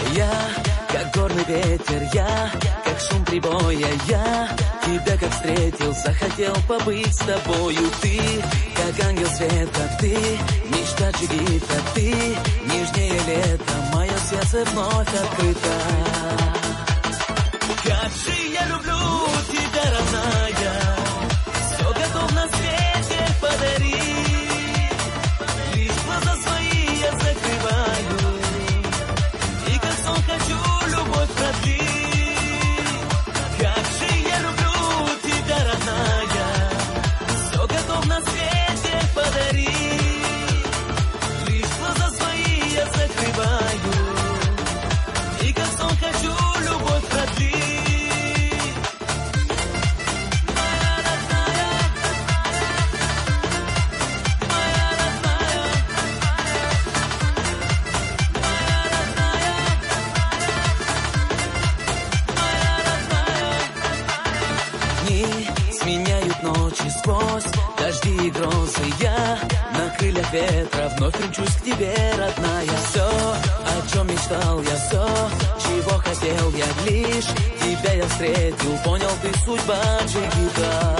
Я, как горный ветер, я, как шум прибоя, я тебя как встретил, захотел побыть с тобою. Ты, как ангел света, ты, мечта джигита, ты, нежнее лета, мое сердце вновь открыто. Как же я люблю тебя, родная, все готов на свете подарить, лишь глаза свои я закрываю, и как сон хочу любовь продлить. Как же я люблю тебя, родная, все готов на свете подарить, лишь глаза свои я закрываю, и как сон хочу любовь продлить. Сменяют ночи сквозь дожди и грозы. Я на крыльях ветра вновь примчусь к тебе, родная. Все, о чем мечтал я, все, чего хотел я, лишь тебя я встретил. Понял, ты судьба джигита.